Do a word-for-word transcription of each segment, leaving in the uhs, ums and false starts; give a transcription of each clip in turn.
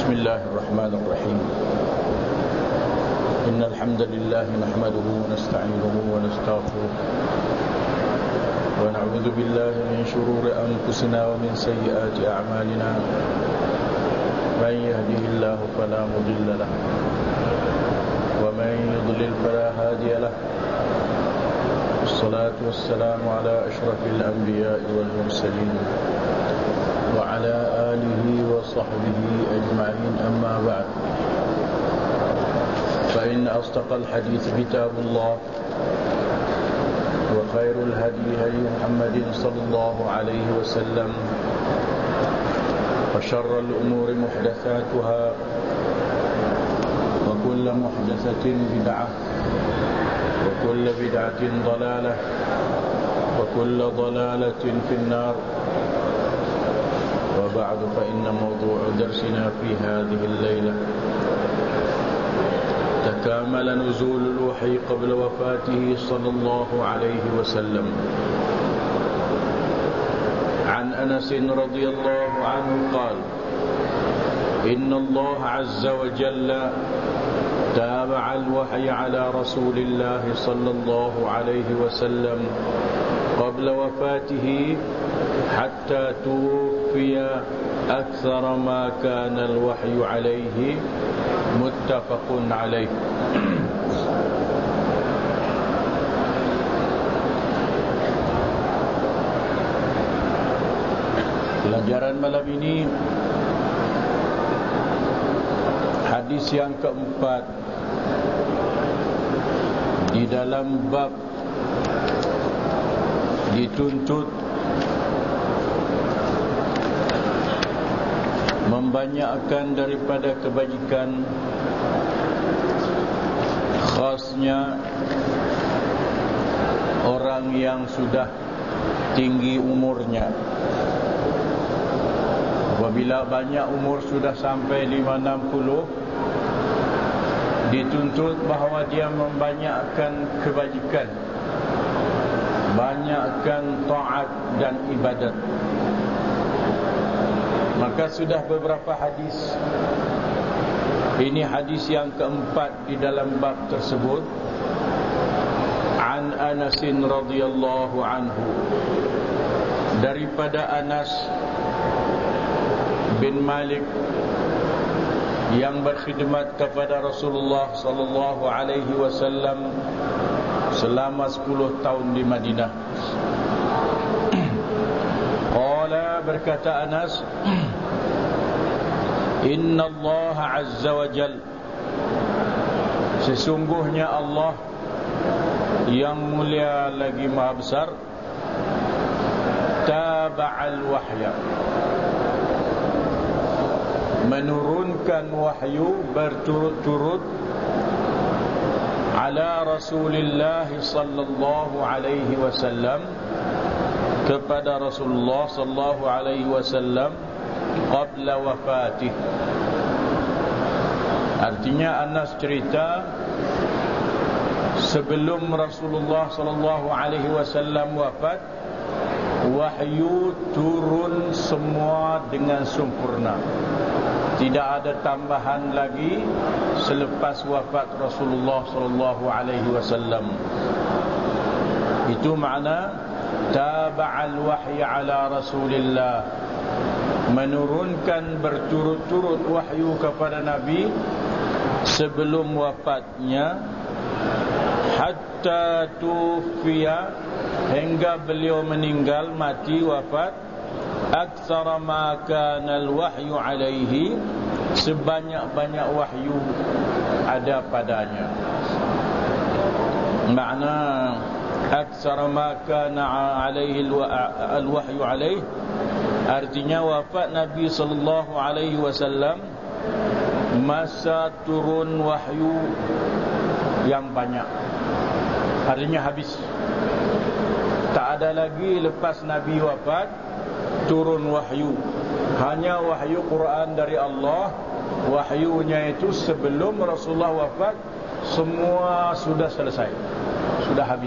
بسم الله الرحمن الرحيم. إن الحمد لله نحمده ونستعينه ونستغفره ونعوذ بالله من شرور أنفسنا ومن سيئات أعمالنا. من يهده الله فلا مضل له ومن يضلل فلا هادي له. والصلاة والسلام على أشرف الأنبياء والمرسلين وعلى آله وصحبه أجمعين. أما بعد، فإن أصدق الحديث كتاب الله، وخير الهدي هدي محمد صلى الله عليه وسلم، وشر الأمور محدثاتها، وكل محدثة بدعة، وكل بدعة ضلالة، وكل ضلالة في النار. وبعد، فإن موضوع درسنا في هذه الليلة تكامل نزول الوحي قبل وفاته صلى الله عليه وسلم. عن أنس رضي الله عنه قال: إن الله عز وجل تابع الوحي على رسول الله صلى الله عليه وسلم قبل وفاته حتى توفي أكثر ما كان الوحي عليه. متفق عليه. Pelajaran malam ini hadis yang keempat di dalam bab dituntut membanyakkan daripada kebajikan, khasnya orang yang sudah tinggi umurnya. Apabila banyak umur sudah sampai lima enam puluh, dituntut bahawa dia membanyakkan kebajikan, banyakkan taat dan ibadat. Maka sudah beberapa hadis. Ini hadis yang keempat di dalam bab tersebut. An Anas radhiyallahu anhu, daripada Anas bin Malik yang berkhidmat kepada Rasulullah sallallahu alaihi wasallam selama sepuluh tahun di Madinah. Qala, berkata Anas, Inna Allah Azza wa Jal, sesungguhnya Allah yang mulia lagi maha besar, taba'al wahya, menurunkan wahyu berturut-turut ala Rasulillah sallallahu alaihi wasallam, kepada Rasulullah sallallahu alaihi wasallam qabla wafatih. Artinya Anas cerita sebelum Rasulullah sallallahu alaihi wasallam wafat, wahyu turun semua dengan sempurna. Tidak ada tambahan lagi selepas wafat Rasulullah sallallahu alaihi wasallam. Itu makna taba'al wahyi ala Rasulillah, menurunkan berturut-turut wahyu kepada Nabi sebelum wafatnya, hatta tufiya, hingga beliau meninggal, mati, wafat, aktsara ma kana al-wahyu alaihi, sebanyak-banyak wahyu ada padanya. Makna aktsara ma kana alaihi al-wahyu alaihi, artinya wafat Nabi sallallahu alaihi wasallam masa turun wahyu yang banyak. Artinya habis. Tak ada lagi lepas Nabi wafat turun wahyu. Hanya wahyu Quran dari Allah. Wahyunya itu sebelum Rasulullah wafat semua sudah selesai, sudah habis.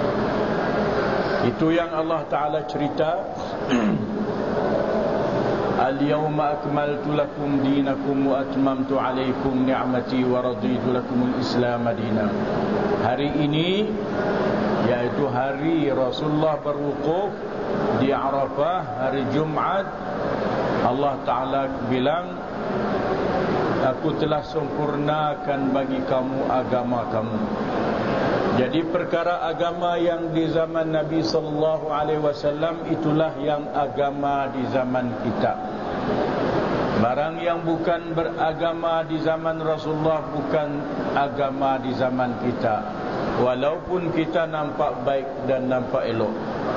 Itu yang Allah Ta'ala cerita Al-yawma akmaltu lakum dinakum wa atmamtu alaikum ni'mati wa raditu lakumul Islam dinan. Hari ini, yaitu hari Rasulullah berwukuf di Arafah, hari Jumaat, Allah Ta'ala bilang, aku telah sempurnakan bagi kamu agama kamu. Jadi perkara agama yang di zaman Nabi sallallahu alaihi wasallam itulah yang agama di zaman kita. Barang yang bukan beragama di zaman Rasulullah bukan agama di zaman kita, walaupun kita nampak baik dan nampak elok.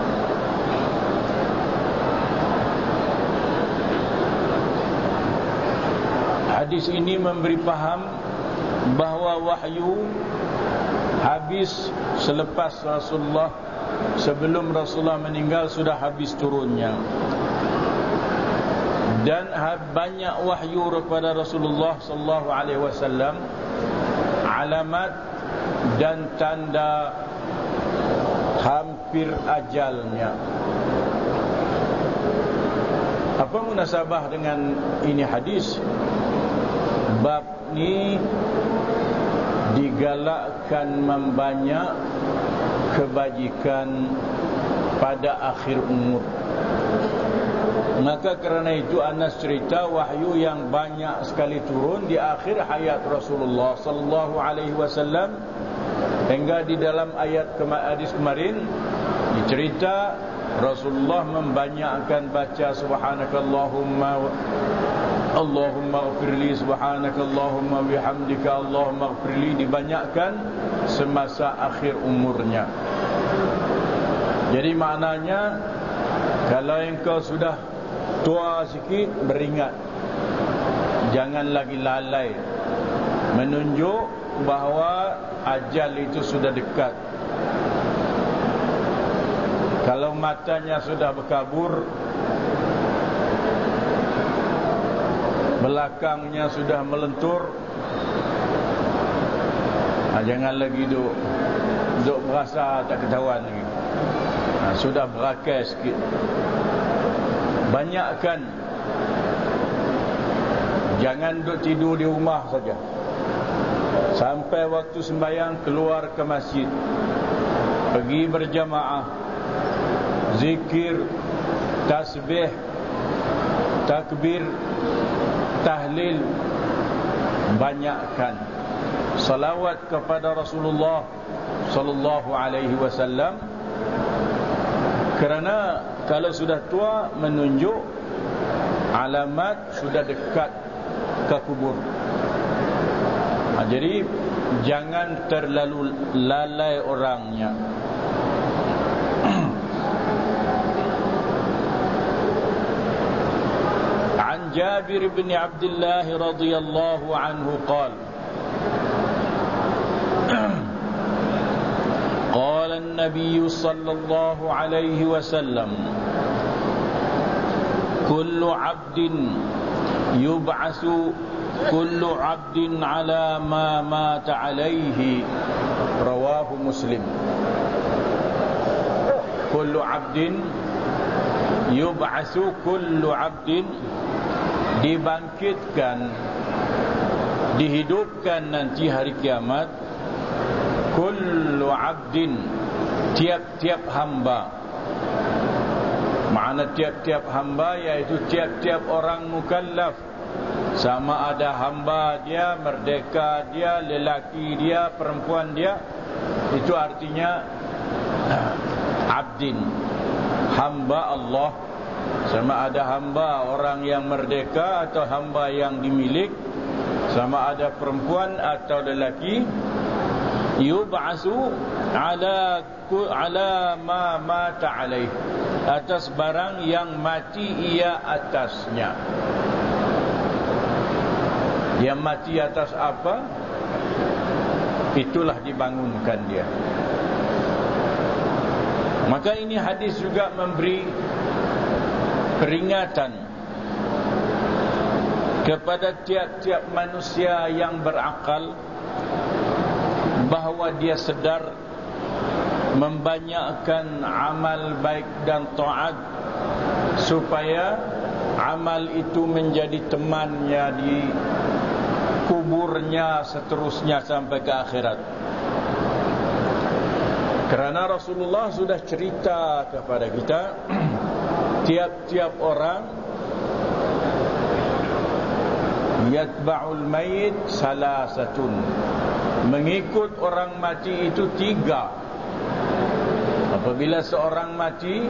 Hadis ini memberi faham bahawa wahyu habis selepas Rasulullah, sebelum Rasulullah meninggal sudah habis turunnya. Dan banyak wahyu kepada Rasulullah sallallahu alaihi wasallam, alamat dan tanda hampir ajalnya. Apa munasabah dengan ini hadis? Bab ni digalakkan membanyak kebajikan pada akhir umur. Maka kerana itu Anas cerita wahyu yang banyak sekali turun di akhir hayat Rasulullah sallallahu alaihi wasallam, hingga di dalam ayat hadis kemarin dicerita Rasulullah membanyakkan baca subhanakallahumma Allahumma ighfirli, subhanakallahumma bihamdika Allahumma ighfirli, dibanyakkan semasa akhir umurnya. Jadi maknanya, kalau engkau sudah tua sikit, beringat, jangan lagi lalai, menunjuk bahawa ajal itu sudah dekat. Kalau matanya sudah berkabur, belakangnya sudah melentur, ha, jangan lagi duk duk berasa tak ketahuan lagi, ha, sudah berakai sikit. Banyakkan, jangan duk tidur di rumah saja, sampai waktu sembahyang keluar ke masjid, pergi berjamaah, zikir, tasbih, takbir, tahlil, banyakkan salawat kepada Rasulullah sallallahu alaihi wasallam. Kerana kalau sudah tua menunjuk alamat sudah dekat ke kubur. Ha, jadi jangan terlalu lalai orangnya. An Jabir bin Abdullah radhiyallahu anhu qala قال النبي صلى الله عليه وسلم كل عبد يبعث كل عبد على ما مات عليه رواه مسلم. كل عبد يبعث كل عبد, dibangkitkan, dihidupkan nanti hari kiamat, kullu abdin, tiap-tiap hamba. Makna tiap-tiap hamba iaitu tiap-tiap orang mukallaf, sama ada hamba dia, merdeka dia, lelaki dia, perempuan dia, itu artinya abdin, hamba Allah. Sama ada hamba orang yang merdeka atau hamba yang dimilik, sama ada perempuan atau lelaki, yub'asu ala ala ma mata alaih, atas barang yang mati ia atasnya. Yang mati atas apa, itulah dibangunkan dia. Maka ini hadis juga memberi peringatan kepada tiap-tiap manusia yang berakal, bahawa dia sedar membanyakkan amal baik dan taat supaya amal itu menjadi temannya di kuburnya seterusnya sampai ke akhirat. Kerana Rasulullah sudah cerita kepada kita, tiap-tiap orang yatba'ul mayit salasatun, mengikut orang mati itu tiga. Apabila seorang mati,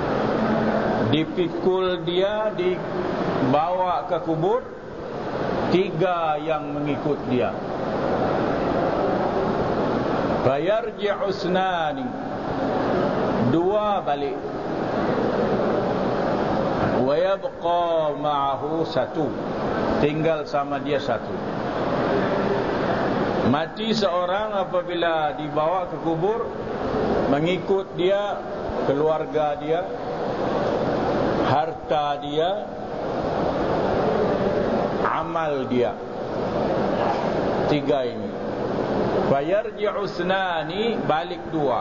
dipikul dia, dibawa ke kubur, tiga yang mengikut dia. Fayarji'u usnani, dua balik, wa yabqa ma'ahu satu, tinggal sama dia satu. Mati seorang, apabila dibawa ke kubur, mengikut dia keluarga dia, harta dia, amal dia. Tiga ini. Fayarji'u usnani, balik dua.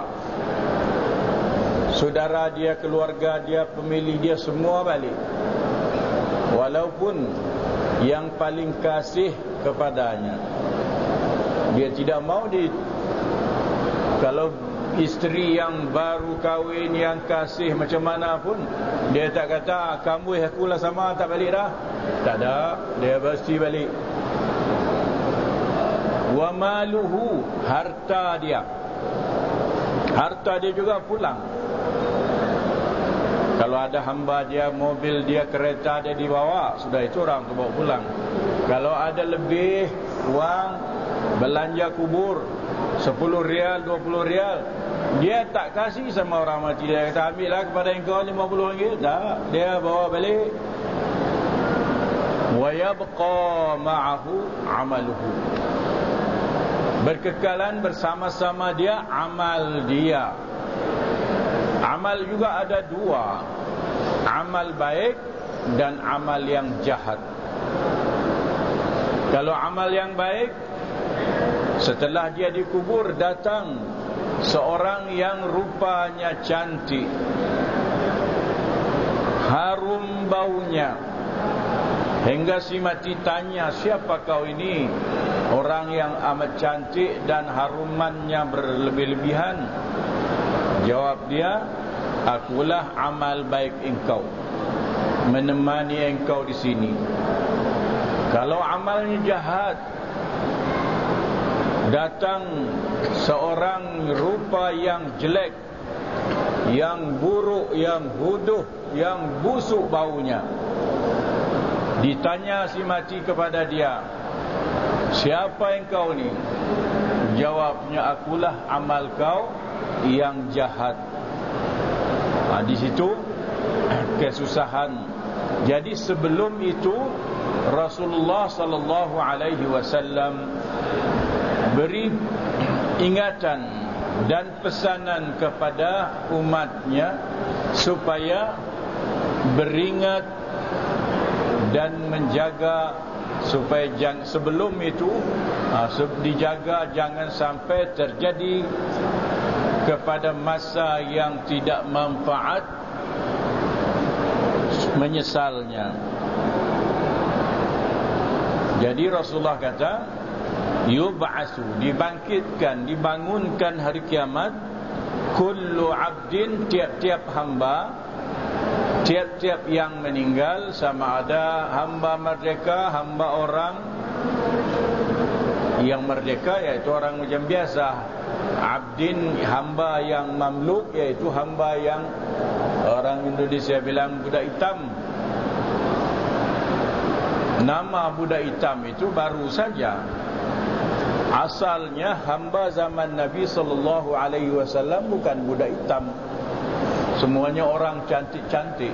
Saudara dia, keluarga dia, pemilih dia, semua balik. Walaupun yang paling kasih kepadanya, dia tidak mau di, kalau isteri yang baru kahwin yang kasih macam mana pun, dia tak kata kamu akulah sama, tak balik dah. Tak ada, dia pasti balik. Wa maluhu, harta dia, harta dia juga pulang. Kalau ada hamba dia, mobil dia, kereta dia dibawa, sudah itu orang tu bawa pulang. Kalau ada lebih wang belanja kubur, sepuluh rial, dua puluh rial, dia tak kasih sama orang mati. Dia kata ambillah kepada engkau lima puluh ringgit. Tak, dia bawa balik. Wa yabqa ma'ahu amaluhu, berkekalan bersama-sama dia amal dia. Amal juga ada dua, amal baik dan amal yang jahat. Kalau amal yang baik, setelah dia dikubur, datang seorang yang rupanya cantik, harum baunya, hingga si mati tanya, siapa kau ini? Orang yang amat cantik dan harumannya berlebih-lebihan. Jawab dia, akulah amal baik engkau, menemani engkau di sini. Kalau amalnya jahat, datang seorang rupa yang jelek, yang buruk, yang huduh, yang busuk baunya. Ditanya si mati kepada dia, siapa engkau ni? Jawabnya, akulah amal kau yang jahat. Ha, di situ kesusahan. Jadi sebelum itu Rasulullah sallallahu alaihi wasallam beri ingatan dan pesanan kepada umatnya supaya beringat dan menjaga, supaya jang, sebelum itu ha, dijaga jangan sampai terjadi kepada masa yang tidak manfaat, menyesalnya. Jadi Rasulullah kata, yub'asu, dibangkitkan, dibangunkan hari kiamat, kullu abdin, tiap-tiap hamba, tiap-tiap yang meninggal, sama ada hamba merdeka, hamba orang yang merdeka, iaitu orang macam biasa. Abdin, hamba yang mamluk, iaitu hamba yang orang Indonesia bilang budak hitam. Nama budak hitam itu baru saja. Asalnya hamba zaman Nabi sallallahu alaihi wasallam bukan budak hitam. Semuanya orang cantik-cantik.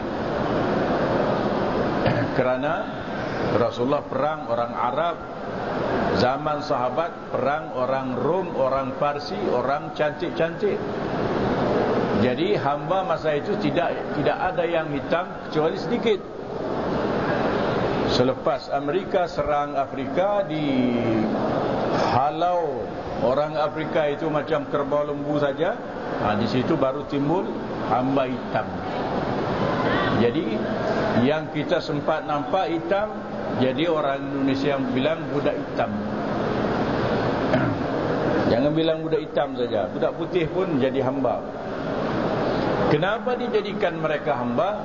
Kerana Rasulullah perang orang Arab, zaman sahabat perang orang Rom, orang Parsi, orang cantik-cantik. Jadi hamba masa itu tidak tidak ada yang hitam kecuali sedikit. Selepas Amerika serang Afrika, di halau orang Afrika itu macam kerbau lembu saja. Ha, di situ baru timbul hamba hitam. Jadi Yang kita sempat nampak hitam, jadi orang Indonesia yang bilang budak hitam. Jangan bilang budak hitam saja, budak putih pun jadi hamba. Kenapa dijadikan mereka hamba?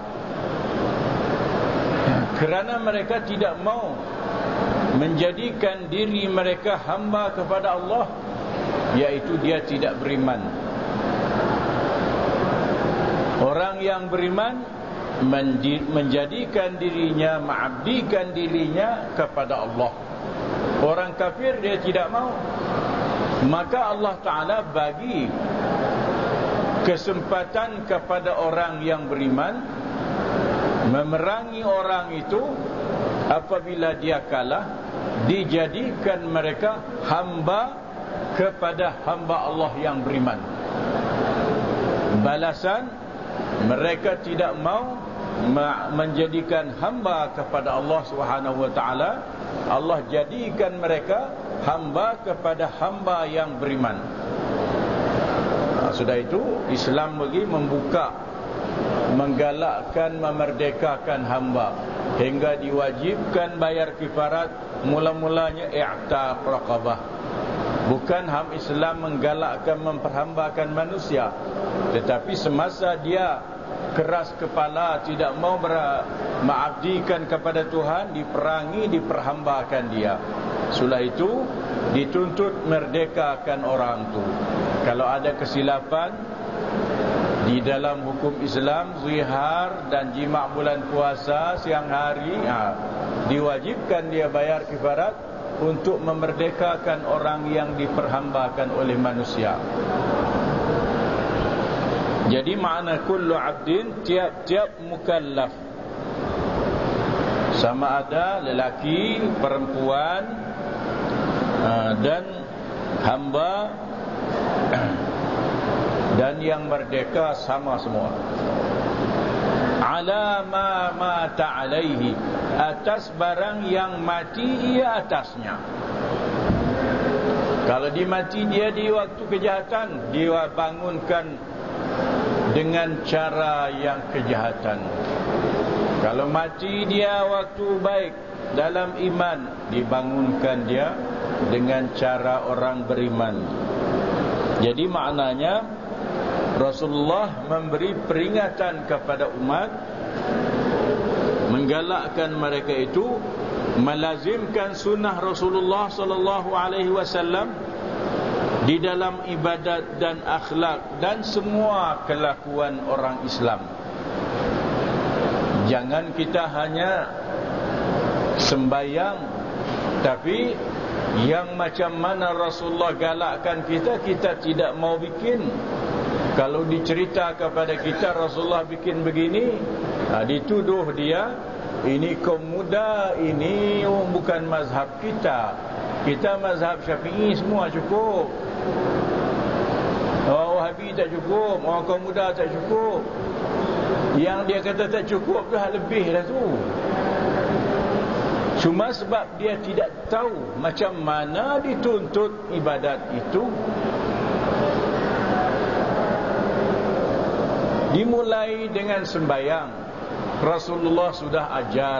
Kerana mereka tidak mau menjadikan diri mereka hamba kepada Allah, yaitu dia tidak beriman. Orang yang beriman menjadikan dirinya, mengabdikan dirinya kepada Allah. Orang kafir dia tidak mau. Maka Allah Ta'ala bagi kesempatan kepada orang yang beriman memerangi orang itu. Apabila dia kalah, dijadikan mereka hamba kepada hamba Allah yang beriman. Balasan, mereka tidak mau menjadikan hamba kepada Allah Subhanahu wa taala. Allah jadikan mereka hamba kepada hamba yang beriman. Nah, sudah itu Islam bagi membuka, menggalakkan, memerdekakan hamba hingga diwajibkan bayar kifarat. Mula-mulanya i'taq raqabah. Bukan ham Islam menggalakkan memperhambakan manusia, tetapi semasa dia keras kepala, tidak mau mengabdikan kepada Tuhan, diperangi, diperhambakan dia. Setelah itu dituntut merdekakan orang itu. Kalau ada kesilapan di dalam hukum Islam, zihar dan jima' bulan puasa siang hari, ha, diwajibkan dia bayar kifarat untuk memerdekakan orang yang diperhambakan oleh manusia. Jadi makna kullu abdin, tiap-tiap mukallaf, sama ada lelaki, perempuan dan hamba dan yang merdeka, sama semua. Ala ma mata alaihi, atas barang yang mati ia atasnya. Kalau dimati dia di waktu kejahatan, dia bangunkan dengan cara yang kejahatan. Kalau mati dia waktu baik dalam iman, dibangunkan dia dengan cara orang beriman. Jadi maknanya Rasulullah memberi peringatan kepada umat, menggalakkan mereka itu melazimkan sunnah Rasulullah sallallahu alaihi wasallam di dalam ibadat dan akhlak dan semua kelakuan orang Islam. Jangan kita hanya sembayang, tapi yang macam mana Rasulullah galakkan kita, kita tidak mau bikin. Kalau dicerita kepada kita Rasulullah bikin begini, ha, dituduh dia, ini kaum muda, ini oh, bukan mazhab kita. Kita mazhab Syafi'i semua cukup. Orang Wahabi tak cukup, orang kaum muda tak cukup. Yang dia kata tak cukup tu hal lebih dah tu. Cuma sebab dia tidak tahu macam mana dituntut ibadat itu. Dimulai dengan sembahyang, Rasulullah sudah ajar.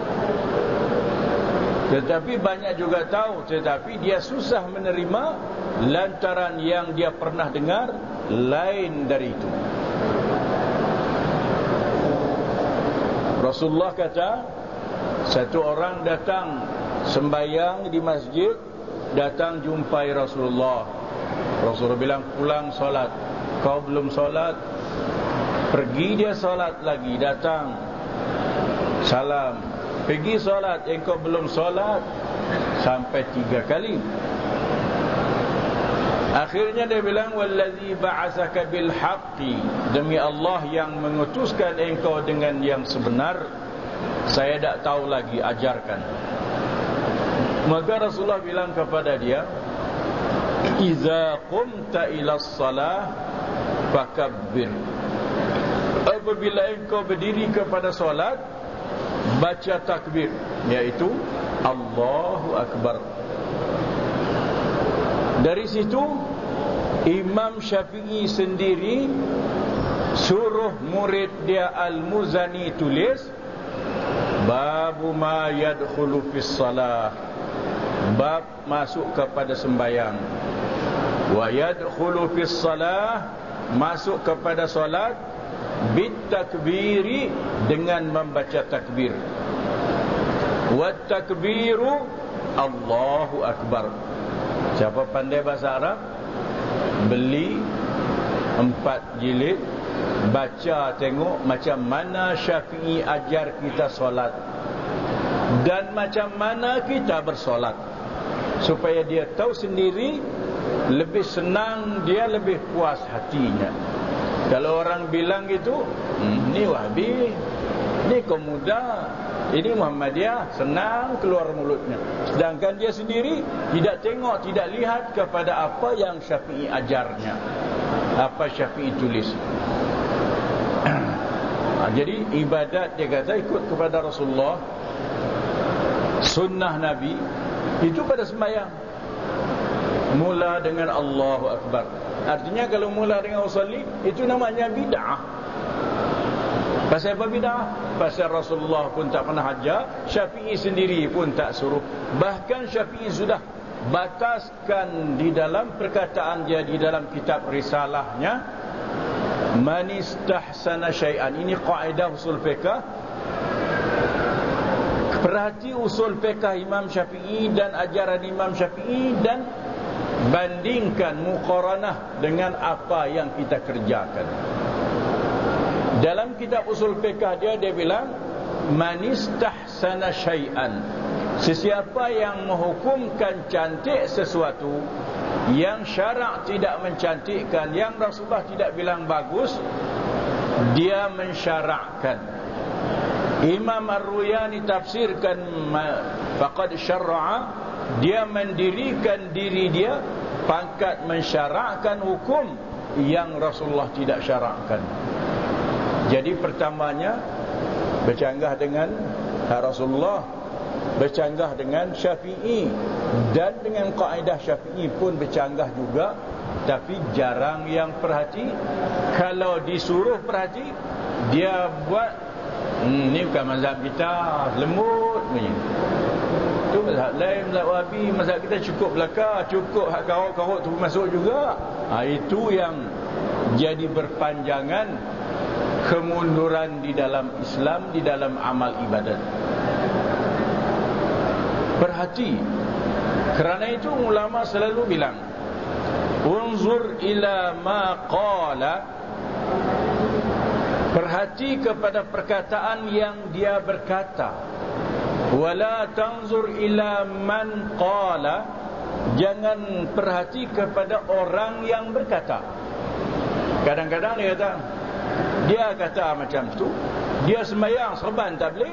Tetapi banyak juga tahu, tetapi dia susah menerima lantaran yang dia pernah dengar lain dari itu. Rasulullah kata, satu orang datang sembahyang di masjid, datang jumpai Rasulullah. Rasulullah bilang, pulang solat. Kau belum solat? Pergi dia solat lagi, datang salam, pergi solat, engkau belum solat, sampai tiga kali. Akhirnya dia bilang, wallazi ba'asaka bil haqqi, demi Allah yang mengutuskan engkau dengan yang sebenar, saya tak tahu lagi, ajarkan. Maka Rasulullah bilang kepada dia, iza qumta ila shalah fakabbir, apabila engkau berdiri kepada solat, baca takbir, iaitu Allahu Akbar. Dari situ Imam Syafi'i sendiri suruh murid dia Al-Muzani tulis, Babu ma yadkhulu fis salah, bab masuk kepada sembahyang. Wa yadkhulu fis salah, masuk kepada solat, bit takbiri, dengan membaca takbir. Wa takbiru Allahu akbar. Siapa pandai bahasa Arab, beli empat jilid, baca tengok macam mana Syafi'i ajar kita solat dan macam mana kita bersolat, supaya dia tahu sendiri, lebih senang dia, lebih puas hatinya. Kalau orang bilang gitu, hmm, ni Wahhabi, ni kaum muda, ini Muhammadiyah, senang keluar mulutnya. Sedangkan dia sendiri tidak tengok, tidak lihat kepada apa yang Syafi'i ajarnya, apa Syafi'i tulis. Jadi ibadat, dia kata, ikut kepada Rasulullah, sunnah Nabi, itu pada sembahyang. Mula dengan Allahu Akbar. Artinya kalau mula dengan usalli, itu namanya bid'ah. Pasal apa bid'ah? Pasal Rasulullah pun tak pernah ajar, Syafi'i sendiri pun tak suruh. Bahkan Syafi'i sudah bataskan di dalam perkataan dia, di dalam kitab risalahnya, man istahsana syai'an. Ini kaedah usul fiqh. Perhati usul fiqh Imam Syafi'i dan ajaran Imam Syafi'i, dan bandingkan, muqaranah dengan apa yang kita kerjakan. Dalam kitab usul fiqh dia, dia bilang man istahsana syai'an, sesiapa yang menghukumkan cantik sesuatu yang syarak tidak mencantikkan, yang Rasulullah tidak bilang bagus, dia mensyarakkan. Imam Ar-Ruyani tafsirkan faqad syarra'a, dia mendirikan diri dia pangkat mensyarakkan hukum yang Rasulullah tidak syarakkan. Jadi pertamanya bercanggah dengan Rasulullah, bercanggah dengan Syafi'i, dan dengan kaedah Syafi'i pun bercanggah juga. Tapi jarang yang perhati. Kalau disuruh perhati, dia buat, hmm, ni bukan mazhab kita, lembut punya. Tu mazhab lain, mazhab Wahhabi. Mazhab kita cukup belaka, cukup hak karut-karut tu masuk juga. Ha, itu yang jadi berpanjangan kemunduran di dalam Islam, di dalam amal ibadat. Perhati. Kerana itu ulama selalu bilang, unzur ila ma qala, perhati kepada perkataan yang dia berkata. Wala tanzur ila man qala, jangan perhati kepada orang yang berkata. Kadang-kadang dia kata, dia kata macam tu, dia sembahyang serban tak boleh.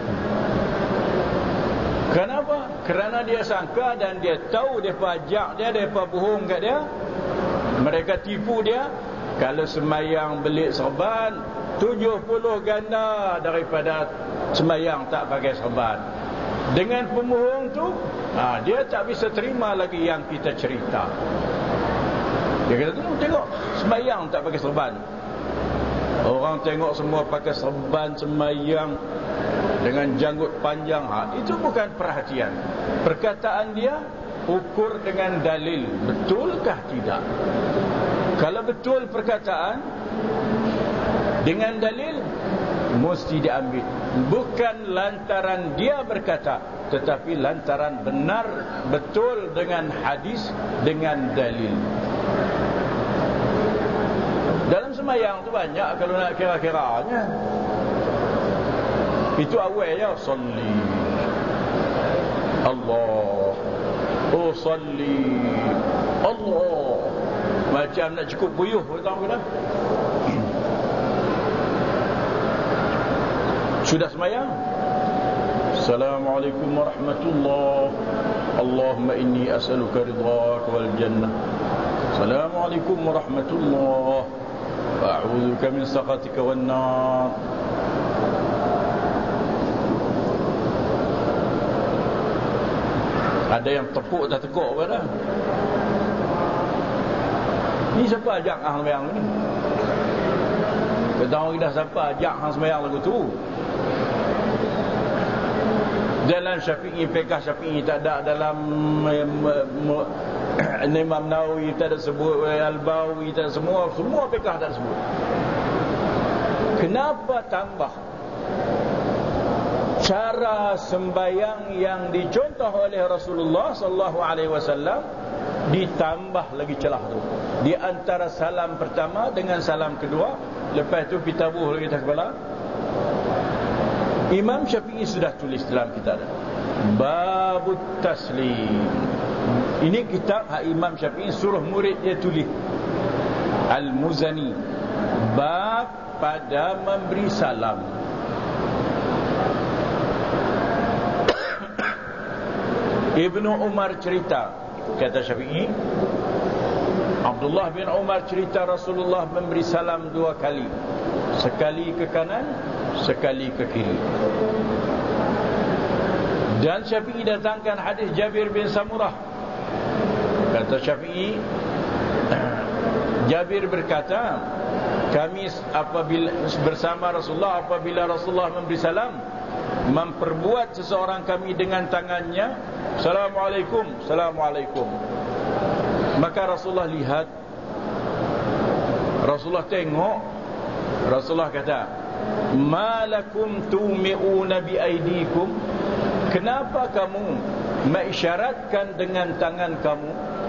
Kenapa? Kerana dia sangka dan dia tahu mereka ajak dia, mereka bohong kat dia, mereka tipu dia. Kalau sembahyang belik serban, tujuh puluh ganda daripada sembahyang tak pakai serban. Dengan pembohong tu, ha, dia tak bisa terima lagi yang kita cerita. Dia kata, tengok sembahyang tak pakai serban. Orang tengok semua pakai serban sembahyang dengan janggut panjang, ha, itu bukan perhatian. Perkataan dia ukur dengan dalil, betulkah tidak. Kalau betul perkataan dengan dalil, mesti diambil. Bukan lantaran dia berkata, tetapi lantaran benar, betul dengan hadis, dengan dalil. Dalam sembahyang tu banyak kalau nak kira-kiranya. Itu awal ya, salli Allah, oh salli Allah, macam nak cukup buyuh, tahu ke tak? Sudah sembahyang, Assalamualaikum warahmatullahi, Allahumma inni as'aluka ridhaka wal jannah. Assalamualaikum warahmatullahi wa a'udzubika min sakhatika wan nar. Ada yang tepuk tak tegak apa dah. Ni siapa ajak hang sembahyang ni? Kata orang dah siapa ajak hang sembahyang lagu tu? Dalam Syafi'i, fiqh Syafi'i tak ada, dalam um, Imam Nawawi tak ada sebut, Al-Bawi tak ada, semua semua fiqh tak ada sebut. Kenapa tambah cara sembahyang yang dicontoh oleh Rasulullah sallallahu alaihi wasallam, ditambah lagi celah tu. Di antara salam pertama dengan salam kedua, lepas tu kita tabuh lagi atas kepala. Imam Syafi'i sudah tulis dalam kitab Babut Taslim. Ini kitab hak Imam Syafi'i suruh murid dia tulis. Al-Muzani, bab pada memberi salam. Ibnu Umar cerita, kata Syafi'i, Abdullah bin Umar cerita Rasulullah memberi salam dua kali, sekali ke kanan, sekali ke kiri. Dan Syafi'i datangkan hadis Jabir bin Samurah. Kata Syafi'i, Jabir berkata, kami apabila bersama Rasulullah, apabila Rasulullah memberi salam, memperbuat seseorang kami dengan tangannya, Assalamualaikum, Assalamualaikum. Maka Rasulullah lihat, Rasulullah tengok, Rasulullah kata, Malakum tumi'una biaidikum, kenapa kamu mengisyaratkan dengan tangan kamu?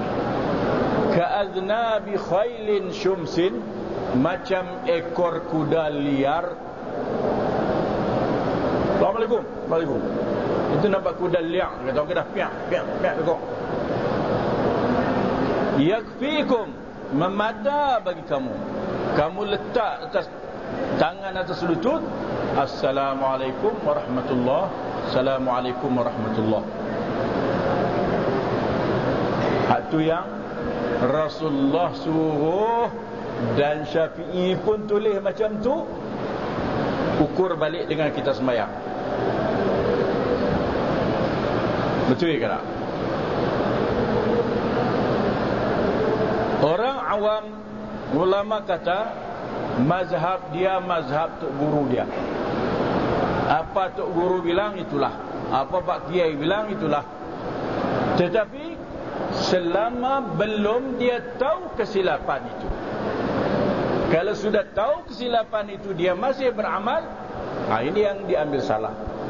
Ka'adnabi khailin syumsin, macam ekor kuda liar. Assalamualaikum, Assalamualaikum. Itu nampak kuda liar, kata orang dah piak, piak, piak tekok. Yakfikum, memada bagi kamu. Kamu letak atas tangan atas lutut, Assalamualaikum warahmatullahi, Assalamualaikum warahmatullahi. Hak tu yang Rasulullah suruh, dan Syafi'i pun tulis macam tu. Ukur balik dengan kita sembahyang. Betul ke tak? Orang awam, ulama kata mazhab dia mazhab tok guru dia. Apa tok guru bilang itulah, apa pak kiai bilang itulah. Tetapi selama belum dia tahu kesilapan itu, kalau sudah tahu kesilapan itu dia masih beramal, ha, ini yang diambil salah.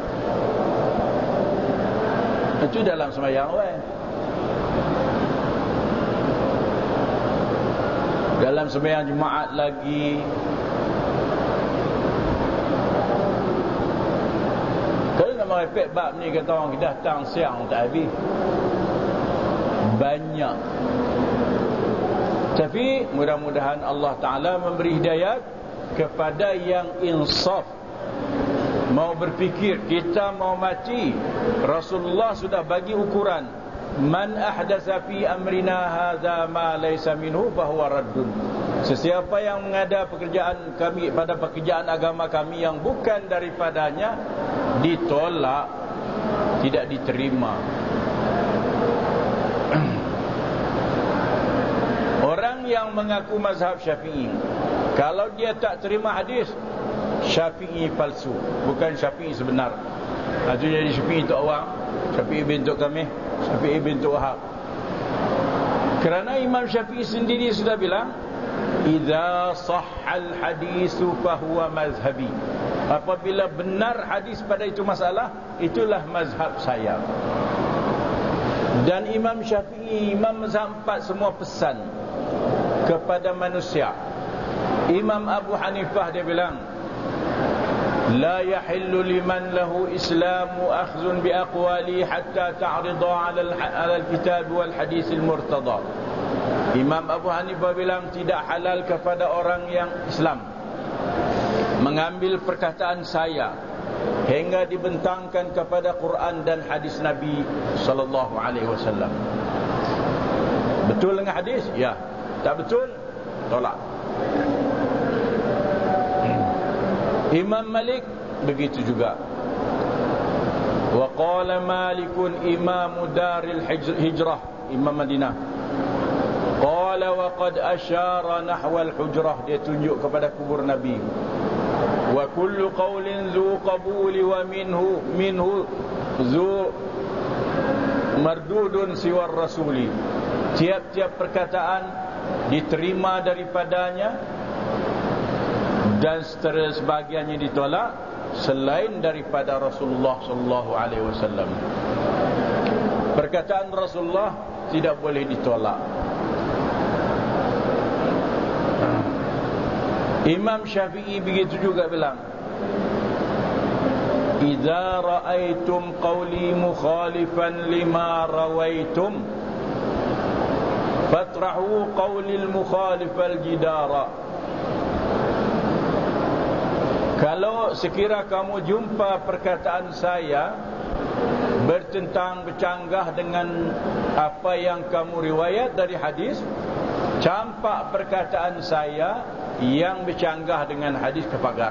Itu dalam sembahyang weh. Dalam sembahyang Jumaat lagi. Kalau nak merepek bab ni, kata orang kita datang siang tak habis. Banyak. Tapi mudah-mudahan Allah Ta'ala memberi hidayat kepada yang insaf, mau berfikir. Kita mau mati, Rasulullah sudah bagi ukuran, man ahdatsa fi amrina hadza ma laysa minhu fahuwa raddun. Sesiapa yang mengada pekerjaan kami, pada pekerjaan agama kami yang bukan daripadanya, ditolak, tidak diterima. Orang yang mengaku mazhab Syafi'i, kalau dia tak terima hadis, Syafi'i palsu, bukan Syafi'i sebenar. Itu jadi Syafi'i tok orang, Syafi'i bin tok kami, Syafi'i bin tok Wahab. Kerana Imam Syafi'i sendiri sudah bilang, idza sahhal hadisu fahuwa mazhabi. Apabila benar hadis pada itu masalah, itulah mazhab saya. Dan Imam Syafi'i, Imam mazhab empat, semua pesan kepada manusia. Imam Abu Hanifah dia bilang, la yahillu liman lahu islamu akhdhun bi aqwali hatta ta'rida 'ala al-kitab wal hadis al-murtada. Imam Abu Hanifah bilang, tidak halal kepada orang yang Islam mengambil perkataan saya hingga dibentangkan kepada Quran dan hadis Nabi sallallahu alaihi wasallam. Betul dengan hadis? Ya. Tak betul? Tolak. Imam Malik begitu juga. Wa qala Malikun imamu daril hijrah, Imam Madinah. Qala wa qad asyara nahwa al-hujrah, dia tunjuk kepada kubur Nabi. Wa kullu qawlin dhu qabuli wa minhu minhu zu mardudun siwar rasuli, tiap-tiap perkataan diterima daripadanya dan sebagiannya ditolak selain daripada Rasulullah sallallahu alaihi wasallam. Perkataan Rasulullah tidak boleh ditolak. Imam Syafi'i begitu juga bilang, idza ra'aitum qawli mukhalifan lima rawaitum fatrahu qawli al-mukhalif al-jidara. Kalau sekira kamu jumpa perkataan saya bertentang bercanggah dengan apa yang kamu riwayat dari hadis, campak perkataan saya yang bercanggah dengan hadis ke pagar.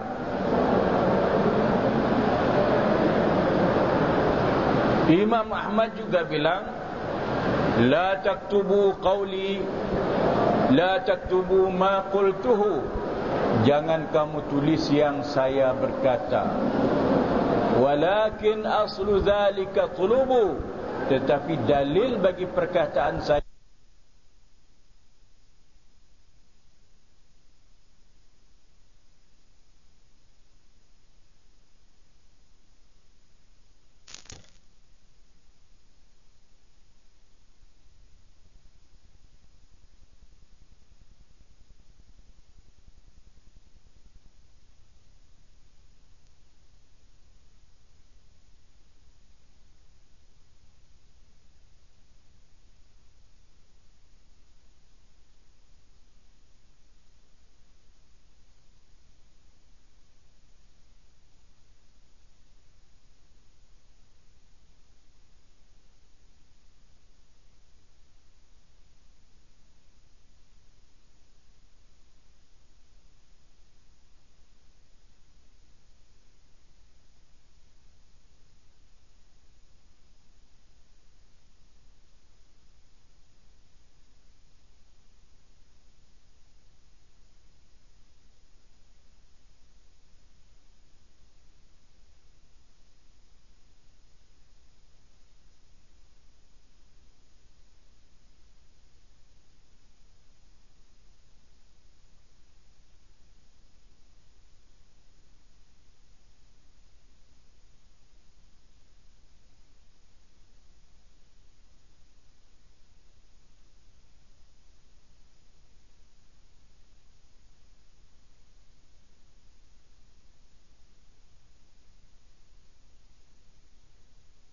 Imam Ahmad juga bilang, la taktubu qawli, la taktubu ma qultuhu, jangan kamu tulis yang saya berkata. Walakin aslu zalika tulubu, tetapi dalil bagi perkataan saya